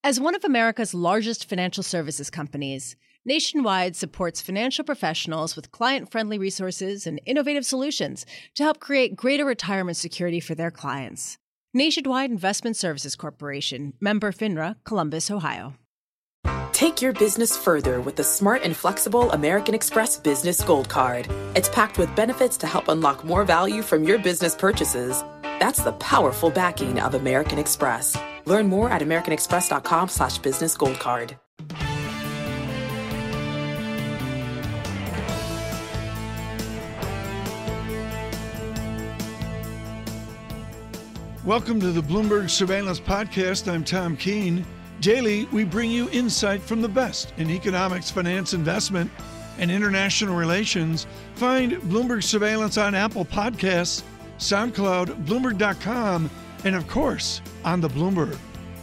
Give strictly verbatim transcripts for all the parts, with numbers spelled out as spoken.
As one of America's largest financial services companies, Nationwide supports financial professionals with client-friendly resources and innovative solutions to help create greater retirement security for their clients. Nationwide Investment Services Corporation, member FINRA, Columbus, Ohio. Take your business further with the smart and flexible American Express Business Gold Card. It's packed with benefits to help unlock more value from your business purchases. That's the powerful backing of American Express. Learn more at americanexpress.com slash business gold card. Welcome to the Bloomberg Surveillance Podcast. I'm Tom Keene. Daily, we bring you insight from the best in economics, finance, investment, and international relations. Find Bloomberg Surveillance on Apple Podcasts, SoundCloud, Bloomberg dot com, and of course, on the Bloomberg.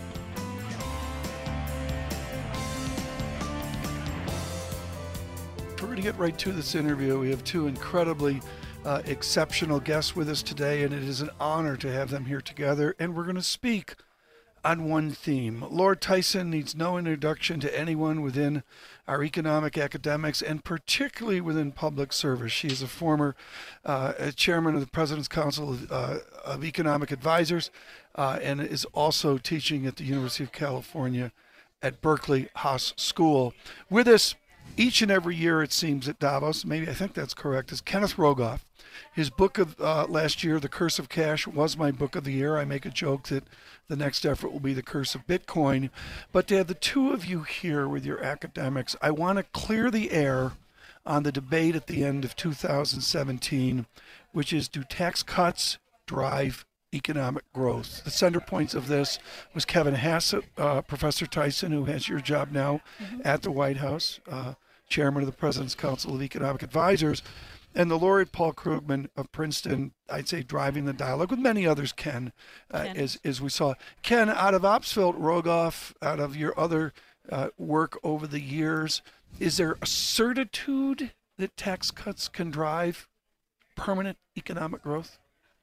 We're going to get right to this interview. We have two incredibly uh, exceptional guests with us today, and it is an honor to have them here together. And we're going to speak on one theme. Laura Tyson needs no introduction to anyone within our economic academics, and particularly within public service. She is a former uh, chairman of the President's Council of, uh, of Economic Advisors, uh, and is also teaching at the University of California at Berkeley Haas School. With us each and every year, it seems, at Davos, maybe I think that's correct, is Kenneth Rogoff. His book of uh, last year, The Curse of Cash, was my book of the year. I make a joke that the next effort will be The Curse of Bitcoin. But to have the two of you here with your academics, I want to clear the air on the debate at the end of two thousand seventeen, which is, do tax cuts drive economic growth? The center points of this was Kevin Hassett, uh, Professor Tyson, who has your job now mm-hmm. at the White House, uh, chairman of the President's Council of Economic Advisors, and the laureate Paul Krugman of Princeton, I'd say driving the dialogue, with many others, Ken, uh, Ken. As, as we saw. Ken, out of Opsfeld, Rogoff, out of your other uh, work over the years, is there a certitude that tax cuts can drive permanent economic growth?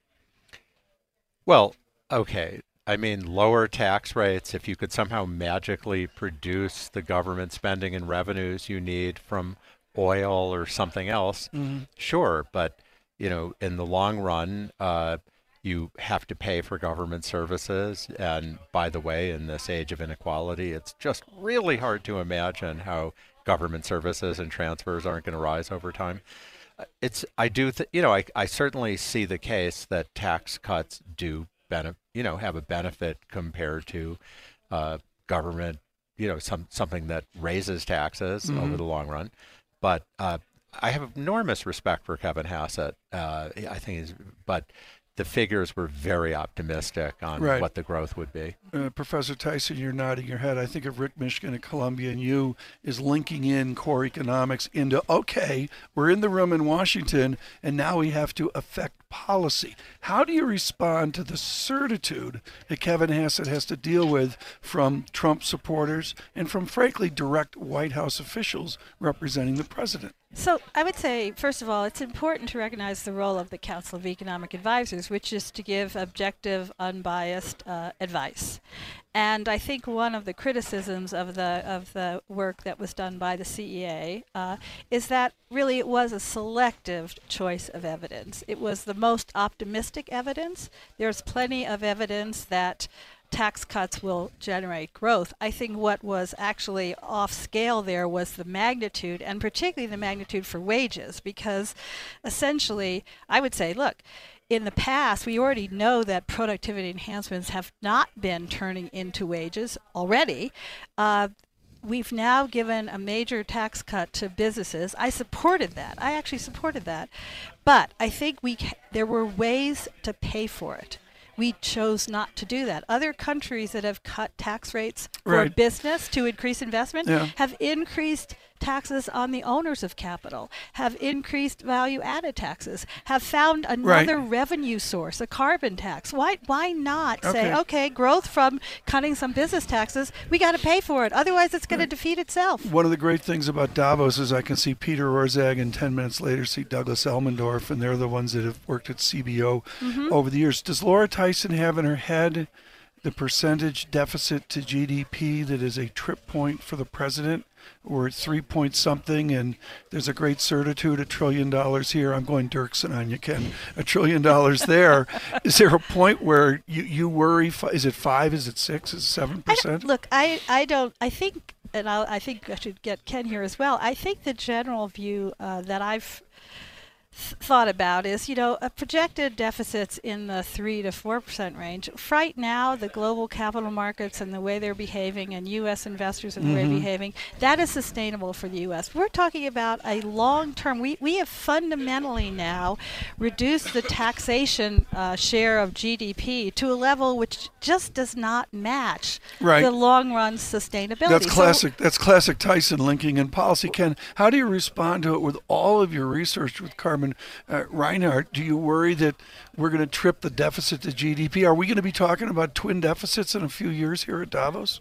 Well, okay. I mean, lower tax rates, if you could somehow magically produce the government spending and revenues you need from oil or something else, mm-hmm. sure. But, you know, in the long run, uh, you have to pay for government services. And by the way, in this age of inequality, it's just really hard to imagine how government services and transfers aren't going to rise over time. It's, I do, th- you know, I, I certainly see the case that tax cuts do benefit, you know, have a benefit compared to uh, government, you know, some something that raises taxes mm-hmm. over the long run. But uh, I have enormous respect for Kevin Hassett. Uh, I think, he's, but the figures were very optimistic on right. what the growth would be. Uh, Professor Tyson, you're nodding your head. I think of Rick Mishkin at Columbia, and you is linking in core economics into, okay, we're in the room in Washington, and now we have to affect policy. How do you respond to the certitude that Kevin Hassett has to deal with from Trump supporters and from, frankly, direct White House officials representing the president? So I would say, first of all, it's important to recognize the role of the Council of Economic Advisors, which is to give objective, unbiased uh, advice. And I think one of the criticisms of the of the work that was done by the C E A uh, is that really it was a selective choice of evidence. It was the most optimistic evidence. There's plenty of evidence that tax cuts will generate growth. I think what was actually off scale there was the magnitude, and particularly the magnitude for wages, because essentially I would say, look, in the past, we already know that productivity enhancements have not been turning into wages already. Uh, we've now given a major tax cut to businesses. I supported that. I actually supported that. But I think we ca- there were ways to pay for it. We chose not to do that. Other countries that have cut tax rates for right. business to increase investment yeah. have increased taxes on the owners of capital, have increased value-added taxes, have found another right. revenue source, a carbon tax. Why why not okay. say, okay, growth from cutting some business taxes, we got to pay for it. Otherwise, it's going right. to defeat itself. One of the great things about Davos is I can see Peter Orszag and ten minutes later see Douglas Elmendorf, and they're the ones that have worked at C B O mm-hmm. over the years. Does Laura Tyson have in her head the percentage deficit to G D P that is a trip point for the president. We're at three point something, and there's a great certitude, a trillion dollars here. I'm going Dirksen on you, Ken. A trillion dollars there. Is there a point where you, you worry? Is it five? Is it six? Is it seven percent? Look, I, I don't, I think, and I'll, I think I should get Ken here as well. I think the general view uh, that I've thought about is, you know, a projected deficits in the three to four percent range. Right now, the global capital markets and the way they're behaving, and U S investors and the mm-hmm. way they're behaving, that is sustainable for the U S. We're talking about a long term. We we have fundamentally now reduced the taxation uh, share of G D P to a level which just does not match right. the long run sustainability. That's classic. So, that's classic Tyson linking in policy. Ken, how do you respond to it with all of your research with Carmen uh, Reinhart? Do you worry that we're going to trip the deficit to G D P? Are we going to be talking about twin deficits in a few years here at Davos?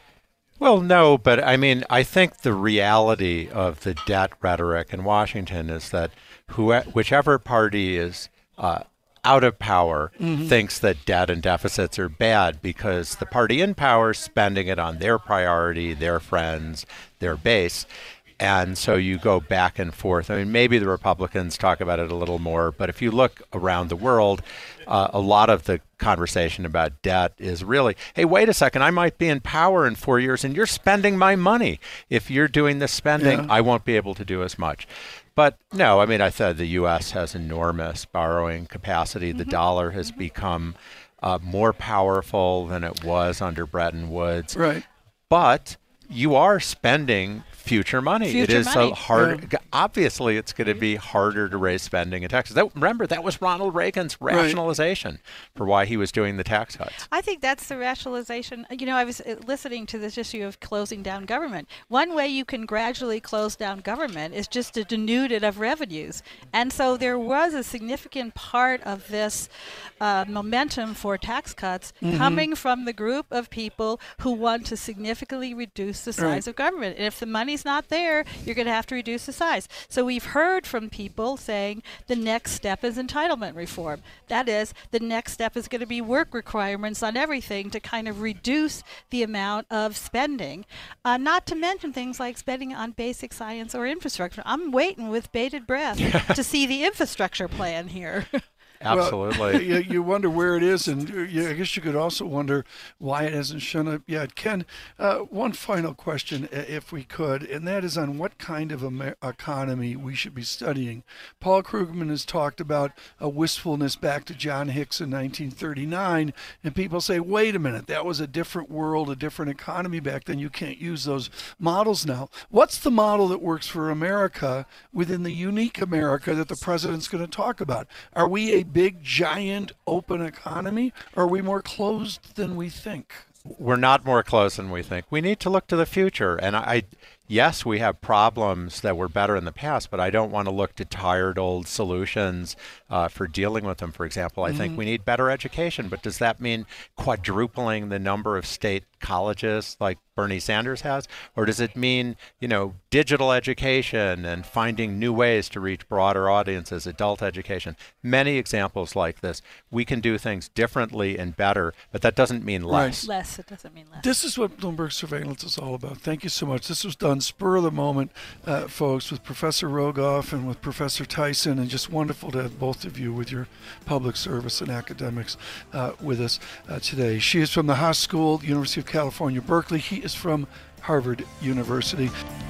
Well, no, but I mean, I think the reality of the debt rhetoric in Washington is that who, whichever party is uh, out of power mm-hmm. thinks that debt and deficits are bad because the party in power is spending it on their priority, their friends, their base. And so you go back and forth. I mean, maybe the Republicans talk about it a little more, but if you look around the world, uh, a lot of the conversation about debt is really, hey, wait a second, I might be in power in four years and you're spending my money. If you're doing this spending, yeah. I won't be able to do as much. But no, I mean, I thought the U S has enormous borrowing capacity. The mm-hmm. dollar has mm-hmm. become uh, more powerful than it was under Bretton Woods. Right. But you are spending future money. Future it is money. so hard. Yeah. Obviously, it's going to be harder to raise spending in taxes. That, remember, that was Ronald Reagan's rationalization right. for why he was doing the tax cuts. I think that's the rationalization. You know, I was listening to this issue of closing down government. One way you can gradually close down government is just to denude it of revenues. And so there was a significant part of this uh, momentum for tax cuts mm-hmm. coming from the group of people who want to significantly reduce the size right. of government. And if the money's not there, you're going to have to reduce the size. So we've heard from people saying the next step is entitlement reform. That is, the next step is going to be work requirements on everything to kind of reduce the amount of spending, uh, not to mention things like spending on basic science or infrastructure. I'm waiting with bated breath to see the infrastructure plan here. Absolutely. Well, you, you wonder where it is, and you, I guess you could also wonder why it hasn't shown up yet. Ken, uh, one final question, if we could, and that is on what kind of Amer- economy we should be studying. Paul Krugman has talked about a wistfulness back to John Hicks in nineteen thirty-nine, and people say, wait a minute, that was a different world, a different economy back then. You can't use those models now. What's the model that works for America within the unique America that the president's going to talk about? Are we a big, giant, open economy, or are we more closed than we think? We're not more closed than we think. We need to look to the future. And I, yes, we have problems that were better in the past, but I don't want to look to tired old solutions uh, for dealing with them. For example, I mm-hmm. think we need better education, but does that mean quadrupling the number of state colleges like Bernie Sanders has? Or does it mean, you know, digital education and finding new ways to reach broader audiences, adult education? Many examples like this. We can do things differently and better, but that doesn't mean less. Right. Less, it doesn't mean less. This is what Bloomberg Surveillance is all about. Thank you so much. This was done spur of the moment, uh, folks, with Professor Rogoff and with Professor Tyson, and just wonderful to have both of you with your public service and academics uh, with us uh, today. She is from the Haas School, University of California, Berkeley. He is from Harvard University.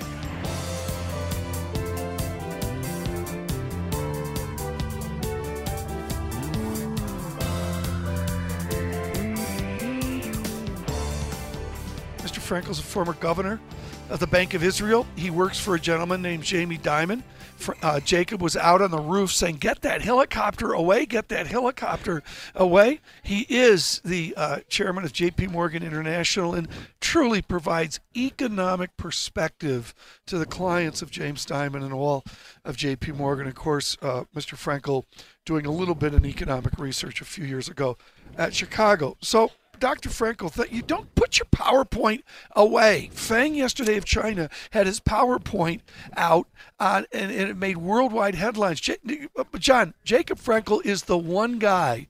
Mister Frankel is a former governor of the Bank of Israel. He works for a gentleman named Jamie Dimon. Uh, Jacob was out on the roof saying, get that helicopter away, get that helicopter away. He is the uh, chairman of J P Morgan International and truly provides economic perspective to the clients of James Dimon and all of J P Morgan. Of course, uh, Mister Frankel doing a little bit in economic research a few years ago at Chicago. So, Doctor Frankel, th- you don't put your PowerPoint away. Fang yesterday of China had his PowerPoint out, uh, and, and it made worldwide headlines. J- John, Jacob Frankel is the one guy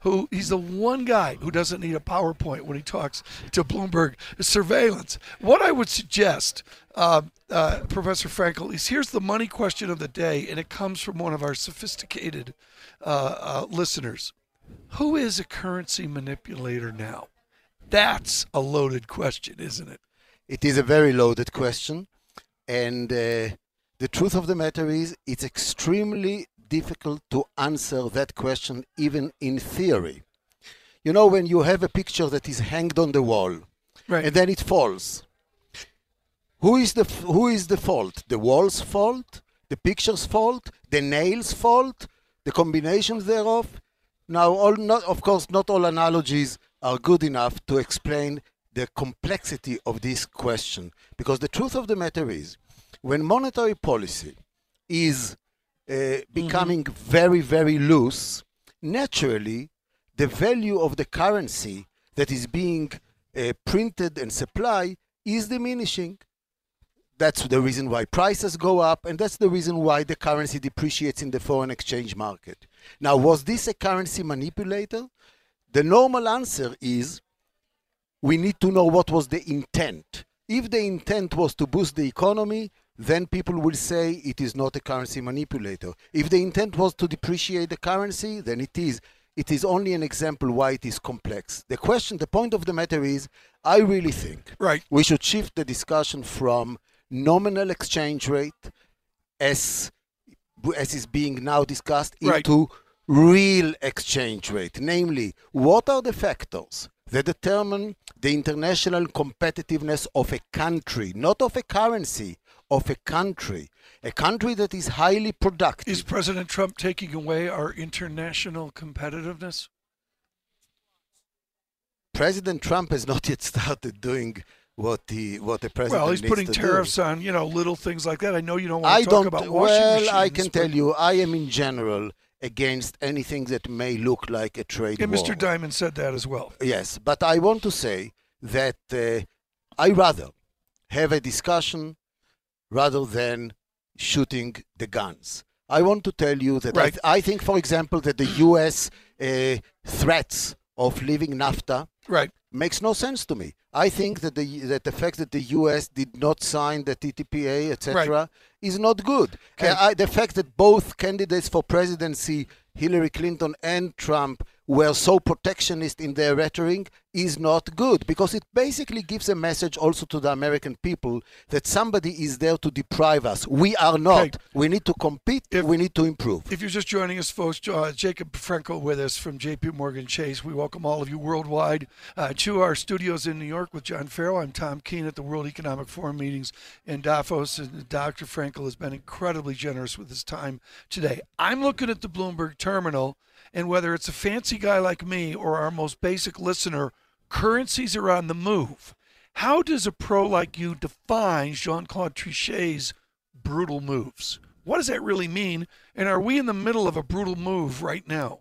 who he's the one guy who doesn't need a PowerPoint when he talks to Bloomberg surveillance. What I would suggest, uh, uh, Professor Frankel, is here's the money question of the day, and it comes from one of our sophisticated uh, uh, listeners. Who is a currency manipulator now? That's a loaded question, isn't it? It is a very loaded question. And uh, the truth of the matter is it's extremely difficult to answer that question, even in theory. You know, when you have a picture that is hanged on the wall, right, and then it falls, who is the who is the fault? The wall's fault? The picture's fault? The nail's fault? The combinations thereof? Now, all not, of course, not all analogies are good enough to explain the complexity of this question, because the truth of the matter is, when monetary policy is uh, becoming mm-hmm. very, very loose, naturally, the value of the currency that is being uh, printed and supplied is diminishing. That's the reason why prices go up, and that's the reason why the currency depreciates in the foreign exchange market. Now, was this a currency manipulator? The normal answer is we need to know what was the intent. If the intent was to boost the economy, then people will say it is not a currency manipulator. If the intent was to depreciate the currency, then it is. It is only an example why it is complex. The question, the point of the matter is, I really think right. we should shift the discussion from nominal exchange rate, as, as is being now discussed, right. into real exchange rate. Namely, what are the factors that determine the international competitiveness of a country, not of a currency, of a country, a country that is highly productive. Is President Trump taking away our international competitiveness? President Trump has not yet started doing what he, what the president Well, he's needs putting to tariffs do. on, you know, little things like that. I know you don't want I to talk don't, about washing well, machines. I can but... tell you, I am in general against anything that may look like a trade and war. Mister Diamond said that as well. Yes, but I want to say that uh, I rather have a discussion rather than shooting the guns. I want to tell you that right. I, th- I think, for example, that the U S uh, threats of leaving NAFTA right. makes no sense to me. I think that the that the fact that the U S did not sign the T T P A, et cetera, right. is not good. Okay. Uh, I, the fact that both candidates for presidency, Hillary Clinton and Trump, were so protectionist in their rhetoric is not good, because it basically gives a message also to the American people that somebody is there to deprive us. We are not. Okay. We need to compete. If, we need to improve. If you're just joining us, folks, uh, Jacob Frankel with us from J P Morgan Chase. We welcome all of you worldwide uh, to our studios in New York with John Farrell. I'm Tom Keene at the World Economic Forum meetings in Davos, and Doctor Frankel has been incredibly generous with his time today. I'm looking at the Bloomberg terminal, and whether it's a fancy guy like me or our most basic listener, currencies are on the move. How does a pro like you define Jean-Claude Trichet's brutal moves? What does that really mean? And are we in the middle of a brutal move right now?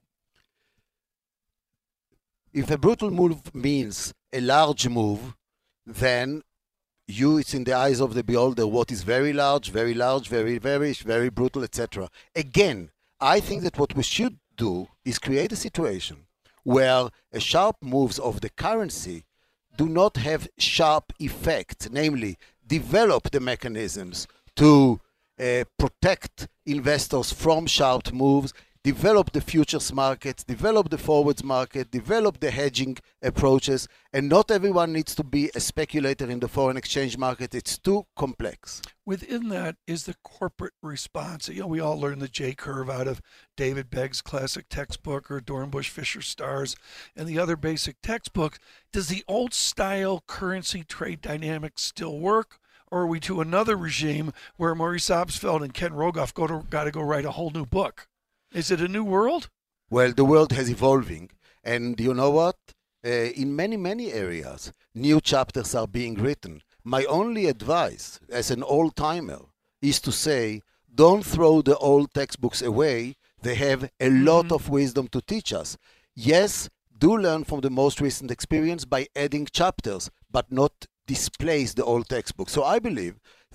If a brutal move means a large move, then you, it's in the eyes of the beholder what is very large, very large, very, very, very brutal, et cetera. Again, I think that what we should do is create a situation where a sharp moves of the currency do not have sharp effects, namely develop the mechanisms to uh, protect investors from sharp moves, develop the futures markets, develop the forwards market, develop the hedging approaches, and not everyone needs to be a speculator in the foreign exchange market. It's too complex. Within that is the corporate response. You know, we all learned the J-curve out of David Begg's classic textbook or Dornbush Fisher Stars and the other basic textbooks. Does the old style currency trade dynamic still work? Or are we to another regime where Maurice Obstfeld and Ken Rogoff go to, got to go write a whole new book? Is it a new world? Well, the world is evolving. And you know what? Uh, in many, many areas, new chapters are being written. My only advice as an old-timer is to say, don't throw the old textbooks away. They have a lot mm-hmm. of wisdom to teach us. Yes, do learn from the most recent experience by adding chapters, but not displace the old textbook. So I believe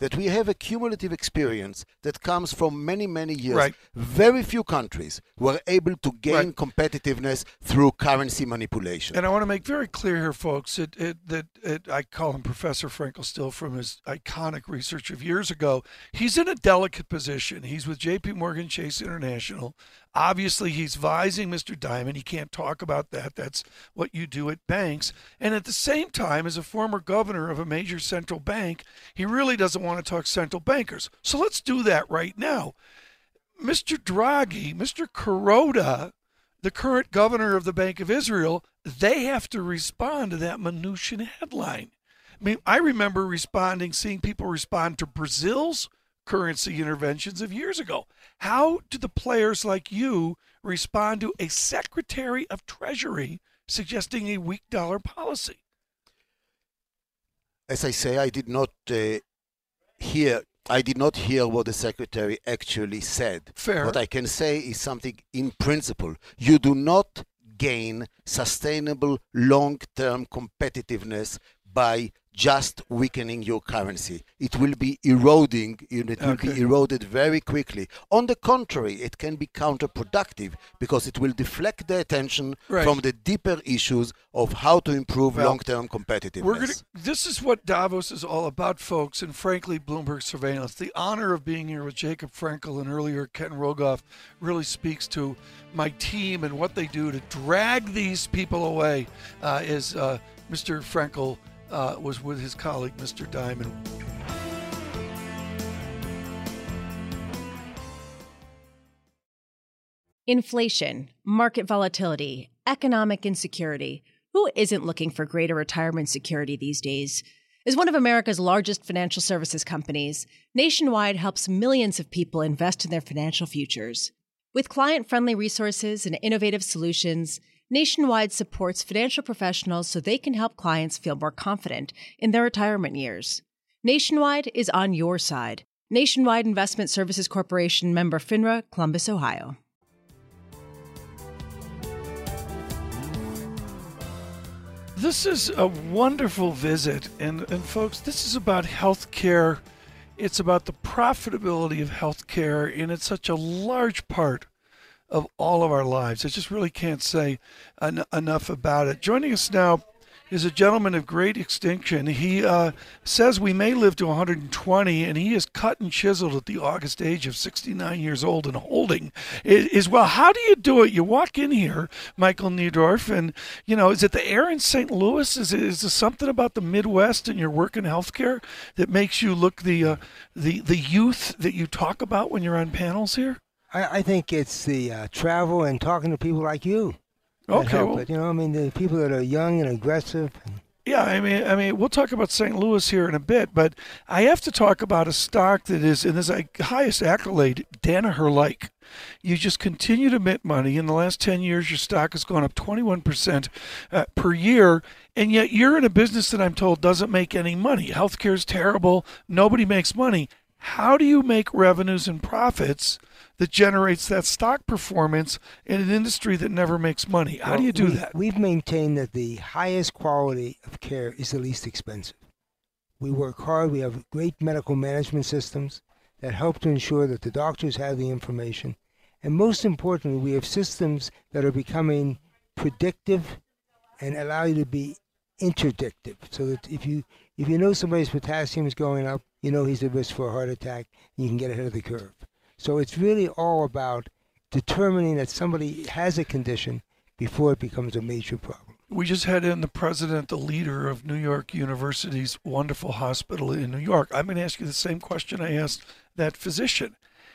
that we have a cumulative experience that comes from many, many years. Right. Very few countries were able to gain Right. competitiveness through currency manipulation. And I want to make very clear here, folks, it, it, that it, I call him Professor Frankel still from his iconic research of years ago. He's in a delicate position. He's with J P Morgan Chase International. Obviously, he's vising Mister Dimon. He can't talk about that. That's what you do at banks. And at the same time, as a former governor of a major central bank, he really doesn't want to talk central bankers. So let's do that right now. Mister Draghi, Mister Kuroda, the current governor of the Bank of Israel, they have to respond to that Mnuchin headline. I mean, I remember responding, seeing people respond to Brazil's currency interventions of years ago. How do the players like you respond to a Secretary of Treasury suggesting a weak dollar policy? As I say, I did not uh, hear I did not hear what the secretary actually said. Fair. What I can say is something in principle. You do not gain sustainable long-term competitiveness by just weakening your currency. It will be eroding, it will Okay. be eroded very quickly. On the contrary, it can be counterproductive because it will deflect the attention Right. from the deeper issues of how to improve Well, long-term competitiveness. We're gonna. This is what Davos is all about, folks, and frankly, Bloomberg Surveillance. The honor of being here with Jacob Frankel and earlier Ken Rogoff really speaks to my team and what they do to drag these people away. Uh, as uh, Mister Frankel uh, was with his colleague, Mister Dimon. Inflation, market volatility, economic insecurity. Who isn't looking for greater retirement security these days? As one of America's largest financial services companies, Nationwide helps millions of people invest in their financial futures. With client-friendly resources and innovative solutions, Nationwide supports financial professionals so they can help clients feel more confident in their retirement years. Nationwide is on your side. Nationwide Investment Services Corporation, member FINRA, Columbus, Ohio. This is a wonderful visit, and, and folks, this is about healthcare. It's about the profitability of healthcare, and it's such a large part of all of our lives. I just really can't say en- enough about it. Joining us now is a gentleman of great extinction. He uh, says we may live to one hundred twenty, and he is cut and chiseled at the august age of sixty-nine years old and holding it is, well, how do you do it? You walk in here, Michael Niedorf, and, you know, is it the air in Saint Louis? Is it, is there something about the Midwest and your work in healthcare that makes you look the, uh, the, the youth that you talk about when you're on panels here? I, I think it's the uh, travel and talking to people like you. that Okay, help well, it. You know, I mean, the people that are young and aggressive. And yeah, I mean, I mean, we'll talk about Saint Louis here in a bit, but I have to talk about a stock that is, and this is a highest accolade, Danaher-like. You just continue to mint money. In the last ten years, your stock has gone up twenty-one percent uh, per year, and yet you're in a business that I'm told doesn't make any money. Healthcare is terrible. Nobody makes money. How do you make revenues and profits that generates that stock performance in an industry that never makes money? How do you do we, that? We've maintained that the highest quality of care is the least expensive. We work hard. We have great medical management systems that help to ensure that the doctors have the information. And most importantly, we have systems that are becoming predictive and allow you to be interdictive. So that if you if you know somebody's potassium is going up, you know he's at risk for a heart attack, and you can get ahead of the curve. So it's really all about determining that somebody has a condition before it becomes a major problem. We just had in the president, the leader of New York University's wonderful hospital in New York. I'm going to ask you the same question I asked that physician.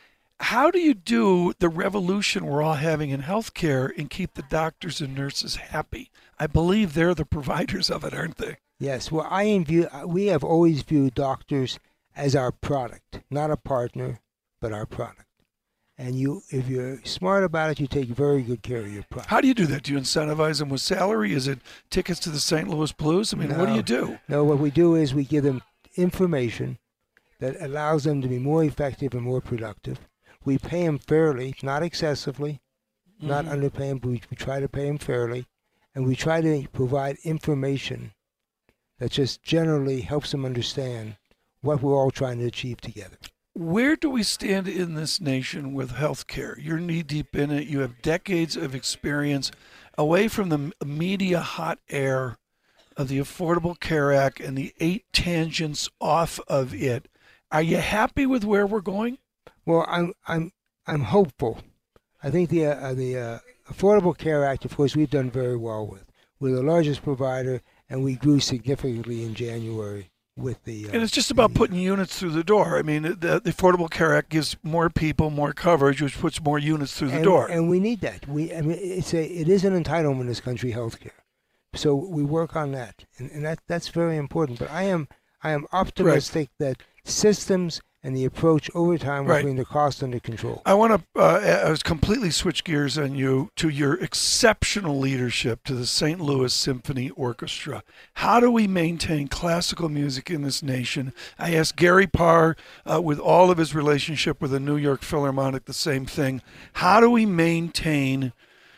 How do you do the revolution we're all having in healthcare and keep the doctors and nurses happy? I believe they're the providers of it, aren't they? Yes, well, I view, we have always viewed doctors as our product, not a partner, but our product. And you, if you're smart about it, you take very good care of your product. How do you do that? Do you incentivize them with salary? Is it tickets to the Saint Louis Blues? I mean, what do No. you do? No, what we do is we give them information that allows them to be more effective and more productive. We pay them fairly, not excessively, not Mhm. underpay them, but we, we try to pay them fairly. And we try to provide information that just generally helps them understand what we're all trying to achieve together. Where do we stand in this nation with healthcare? You're knee deep in it. You have decades of experience away from the media hot air of the Affordable Care Act and the eight tangents off of it. Are you happy with where we're going? Well, I'm I'm I'm hopeful. I think the uh, the uh, Affordable Care Act, of course, we've done very well with. We're the largest provider, and we grew significantly in January with the. Uh, and it's just about putting units through the door. I mean, the, the Affordable Care Act gives more people more coverage, which puts more units through the and, door. And we need that. We, I mean, it's a, it is an entitlement in this country, healthcare. So we work on that, and, and that that's very important. But I am, I am optimistic right. that systems and the approach over time will right. bring the cost under control. I want to uh, completely switch gears on you to your exceptional leadership to the Saint Louis Symphony Orchestra. How do we maintain classical music in this nation? I asked Gary Parr, uh, with all of his relationship with the New York Philharmonic, the same thing. How do we maintain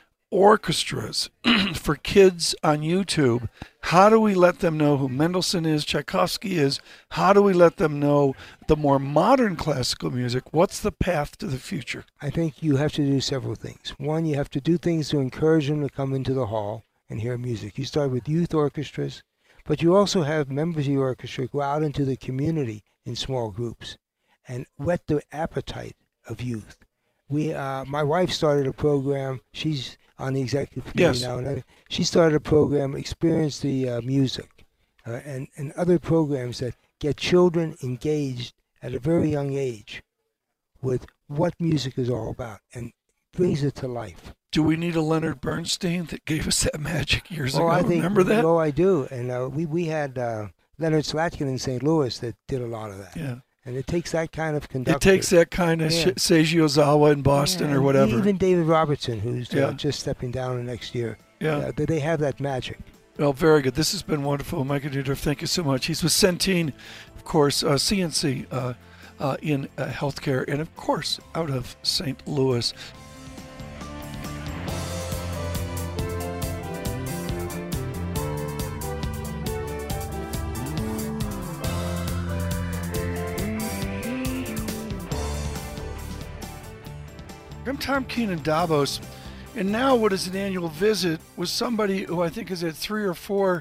orchestras for kids on YouTube? How do we let them know who Mendelssohn is, Tchaikovsky is? How do we let them know the more modern classical music? What's the path to the future? I think you have to do several things. One, you have to do things to encourage them to come into the hall and hear music. You start with youth orchestras, but you also have members of your orchestra go out into the community in small groups and whet the appetite of youth. We, uh, my wife started a program. She's on the executive committee yes. now. And she started a program, Experience the uh, Music, uh, and, and other programs that get children engaged at a very young age with what music is all about and brings it to life. Do we need a Leonard Bernstein that gave us that magic years oh, ago? I think, Remember that? Oh, I do. And uh, we, we had uh, Leonard Slatkin in Saint Louis that did a lot of that. Yeah. And it takes that kind of conductor. It takes that kind of yeah. Seiji Ozawa in Boston yeah, or whatever. Even David Robertson, who's yeah. uh, just stepping down next year. Yeah. Uh, they have that magic. Well, very good. This has been wonderful. Michael Dierdorf, thank you so much. He's with Centene, of course, uh, C N C uh, uh, in uh, healthcare, and of course, out of Saint Louis. I'm Tom Keene in Davos, and now what is an annual visit with somebody who I think has had three or four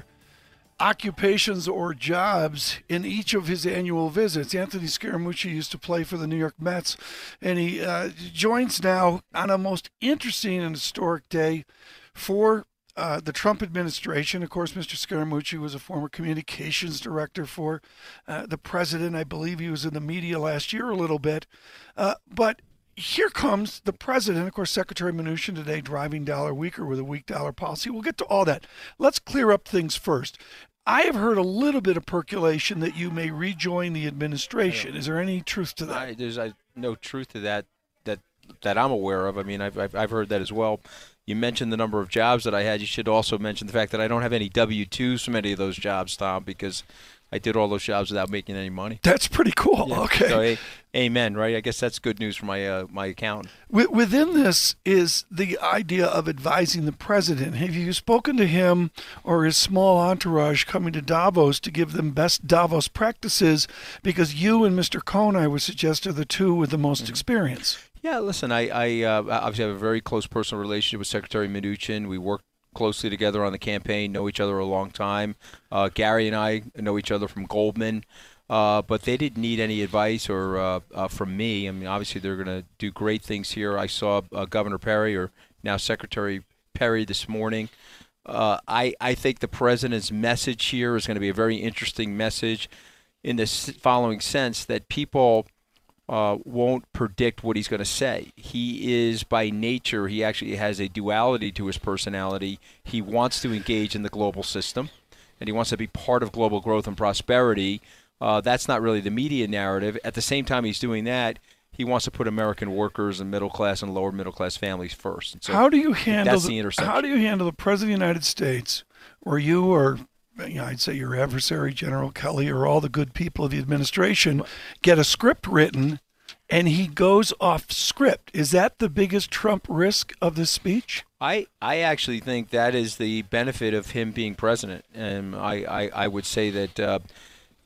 occupations or jobs in each of his annual visits. Anthony Scaramucci used to play for the New York Mets, and he uh, joins now on a most interesting and historic day for uh, the Trump administration. Of course, Mister Scaramucci was a former communications director for uh, the president. I believe he was in the media last year a little bit, uh, but here comes the president, of course, Secretary Mnuchin today driving dollar weaker with a weak dollar policy. We'll get to all that. Let's clear up things first. I have heard a little bit of percolation that you may rejoin the administration. Is there any truth to that? I, there's I, no truth to that that that I'm aware of. I mean, I've, I've I've heard that as well. You mentioned the number of jobs that I had. You should also mention the fact that I don't have any W twos from any of those jobs, Tom, because I did all those jobs without making any money. That's pretty cool. Yeah. Okay. So, hey, amen, right? I guess that's good news for my uh, my accountant. Within this is the idea of advising the president. Have you spoken to him or his small entourage coming to Davos to give them best Davos practices? Because you and Mister Cohn, I would suggest, are the two with the most mm-hmm. experience. Yeah, listen, I, I uh, obviously have a very close personal relationship with Secretary Mnuchin. We work closely together on the campaign, know each other a long time. Uh, Gary and I know each other from Goldman, uh, but they didn't need any advice or uh, uh, from me. I mean, obviously they're going to do great things here. I saw uh, Governor Perry, or now Secretary Perry, this morning. Uh, I, I think the president's message here is going to be a very interesting message in the following sense, that people Uh, won't predict what he's going to say. He is, by nature, he actually has a duality to his personality. He wants to engage in the global system, and he wants to be part of global growth and prosperity. Uh, that's not really the media narrative. At the same time he's doing that, he wants to put American workers and middle class and lower middle class families first. And so how do you handle that's the, the intersection. How do you handle the President of the United States, where you or you know, I'd say your adversary, General Kelly, or all the good people of the administration get a script written and he goes off script? Is that the biggest Trump risk of this speech? I, I actually think that is the benefit of him being president. And I, I, I would say that uh,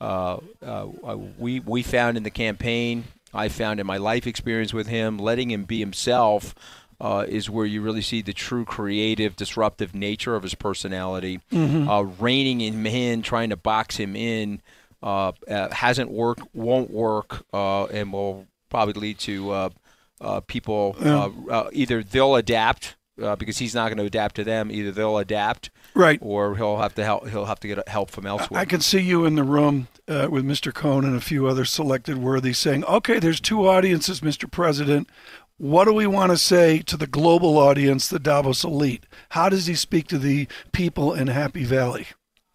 uh, uh, we we found in the campaign, I found in my life experience with him, letting him be himself uh, is where you really see the true creative, disruptive nature of his personality. Mm-hmm. Uh, reining him in, trying to box him in, uh, uh, hasn't worked, won't work, uh, and will probably lead to uh, uh, people uh, uh, either they'll adapt. Uh, because he's not going to adapt to them. Either they'll adapt, right, or he'll have to help. He'll have to get help from elsewhere. I can see you in the room uh, with Mister Cohn and a few other selected worthies saying, "Okay, there's two audiences, Mister President. What do we want to say to the global audience, the Davos elite? How does he speak to the people in Happy Valley?"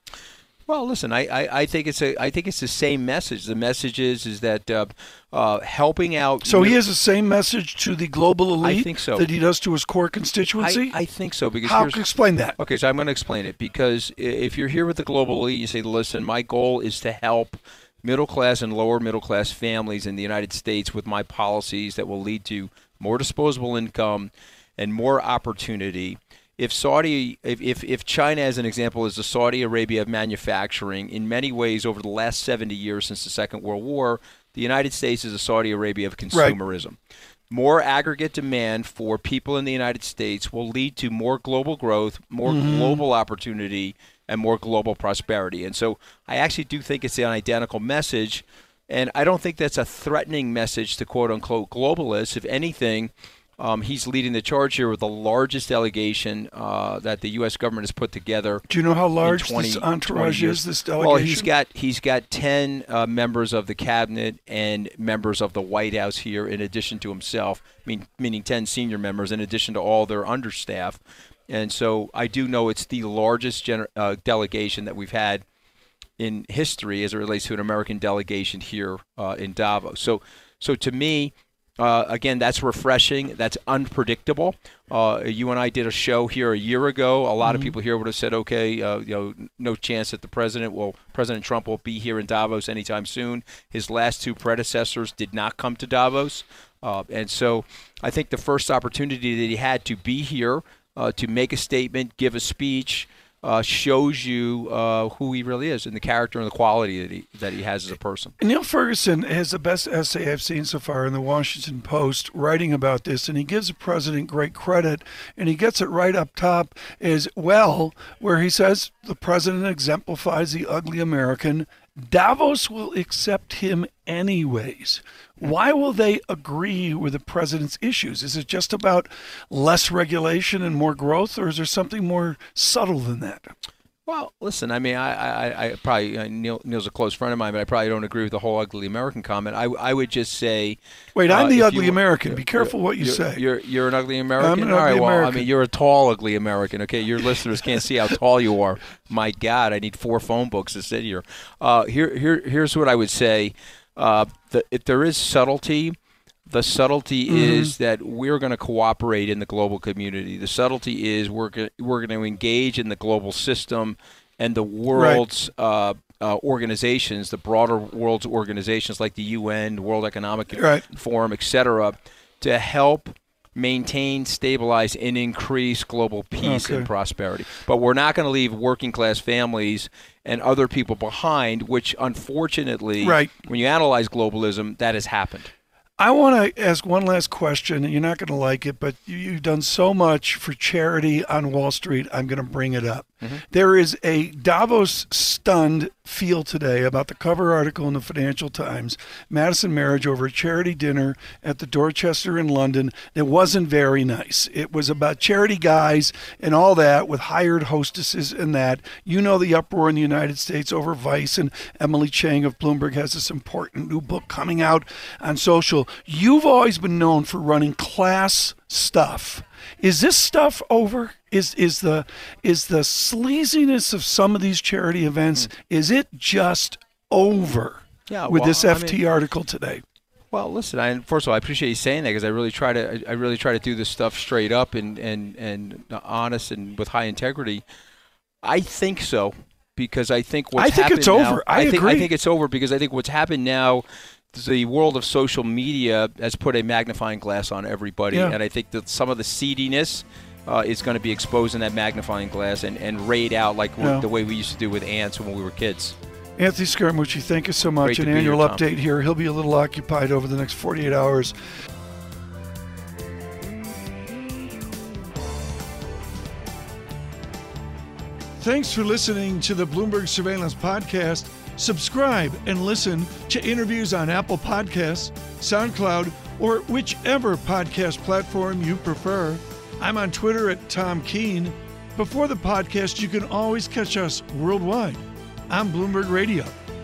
Well, listen, I, I, I think it's a I think it's the same message. The message is is that uh, uh, helping out. So he has the same message to the global elite I think so. that he does to his core constituency? I, I think so. Because How? here's, Explain that. Okay, so I'm going to explain it. Because if you're here with the global elite, you say, listen, my goal is to help middle-class and lower-middle-class families in the United States with my policies that will lead to more disposable income and more opportunity. If Saudi, if, if, if China, as an example, is the Saudi Arabia of manufacturing, in many ways over the last seventy years since the Second World War, the United States is the Saudi Arabia of consumerism. Right. More aggregate demand for people in the United States will lead to more global growth, more mm-hmm. global opportunity, and more global prosperity. And so I actually do think it's an identical message, and I don't think that's a threatening message to quote-unquote globalists. If anything, Um, he's leading the charge here with the largest delegation uh, that the U S government has put together. Do you know how large twenty, this entourage is, this delegation? Well, he's got he's got ten uh, members of the cabinet and members of the White House here, in addition to himself, mean, meaning ten senior members, in addition to all their understaff. And so I do know it's the largest gener- uh, delegation that we've had in history as it relates to an American delegation here uh, in Davos. So, so to me, Uh, again, that's refreshing. That's unpredictable. Uh, you and I did a show here a year ago. A lot mm-hmm. of people here would have said, "Okay, uh, you know, no chance that the president will, President Trump will be here in Davos anytime soon." His last two predecessors did not come to Davos, uh, and so I think the first opportunity that he had to be here, uh, to make a statement, give a speech, Uh, shows you uh, who he really is and the character and the quality that he that he has as a person. Neil Ferguson has the best essay I've seen so far in the Washington Post writing about this, and he gives the president great credit, and he gets it right up top as well, where he says the president exemplifies the ugly American. Davos will accept him anyways. Why will they agree with the president's issues? Is it just about less regulation and more growth, or is there something more subtle than that? Well, listen, I mean, I, I, I probably, uh, Neil, Neil's a close friend of mine, but I probably don't agree with the whole ugly American comment. I, I would just say... Wait, I'm uh, the ugly you, American. Be careful what you you're, say. You're you're an ugly American? I'm an All ugly right, well, American. I mean, you're a tall, ugly American, okay? Your listeners can't see how tall you are. My God, I need four phone books to sit here. Uh, here, here. Here's what I would say. Uh, the, if there is subtlety... The subtlety mm-hmm. is that we're going to cooperate in the global community. The subtlety is we're go- we're going to engage in the global system and the world's right. uh, uh, organizations, the broader world's organizations like the U N, the World Economic right. Forum, et cetera, to help maintain, stabilize, and increase global peace okay. and prosperity. But we're not going to leave working-class families and other people behind, which unfortunately, right. when you analyze globalism, that has happened. I want to ask one last question, and you're not going to like it, but you've done so much for charity on Wall Street, I'm going to bring it up. Mm-hmm. There is a Davos-stunned feel today about the cover article in the Financial Times, Madison Marriage over a charity dinner at the Dorchester in London. It wasn't very nice. It was about charity guys and all that with hired hostesses and that. You know the uproar in the United States over Vice, and Emily Chang of Bloomberg has this important new book coming out on social. You've always been known for running class stuff. Is this stuff over? Is is the is the sleaziness of some of these charity events, mm. is it just over yeah, with well, this F T I mean, article today? Well, listen, I, first of all, I appreciate you saying that because I really try to I, I really try to do this stuff straight up and, and, and honest and with high integrity. I think so because I think what's I think happened it's now, over. I, I think agree. I think it's over because I think what's happened now, the world of social media has put a magnifying glass on everybody, yeah. and I think that some of the seediness uh, is going to be exposed in that magnifying glass and, and rayed out like yeah. the way we used to do with ants when we were kids. Anthony Scaramucci, thank you so much. Great to An be annual here, Tom. update here. He'll be a little occupied over the next forty-eight hours. Thanks for listening to the Bloomberg Surveillance Podcast. Subscribe and listen to interviews on Apple Podcasts, SoundCloud, or whichever podcast platform you prefer. I'm on Twitter at Tom Keene. Before the podcast, you can always catch us worldwide on Bloomberg Radio.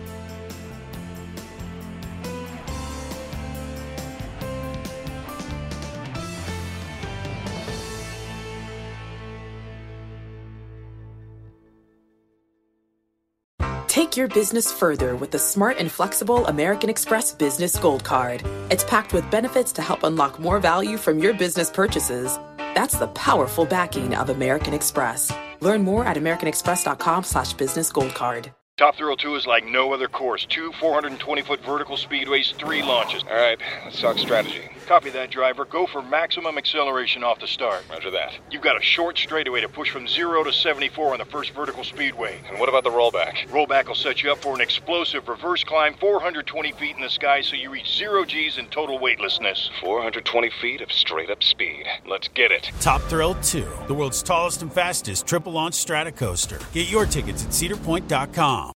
Take your business further with the smart and flexible American Express Business Gold Card. It's packed with benefits to help unlock more value from your business purchases. That's the powerful backing of American Express. Learn more at americanexpress.com slash business gold card. Top Thrill two is like no other course. Two four hundred twenty foot vertical speedways, three launches. All right, let's talk strategy. Copy that, driver. Go for maximum acceleration off the start. Roger that. You've got a short straightaway to push from zero to seventy-four on the first vertical speedway. And what about the rollback? Rollback will set you up for an explosive reverse climb four hundred twenty feet in the sky so you reach zero G's in total weightlessness. four hundred twenty feet of straight-up speed. Let's get it. Top Thrill two, the world's tallest and fastest triple-launch strata coaster. Get your tickets at cedar point dot com.